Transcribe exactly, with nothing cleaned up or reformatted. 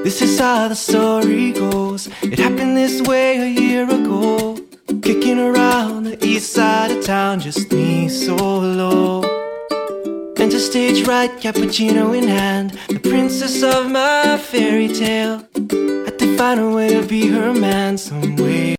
This is how the story goes. It happened this way a year ago. Kicking around the east side of town, just me solo. Enter stage right, cappuccino in hand, the princess of my fairy tale. Had to find a way to be her man some way.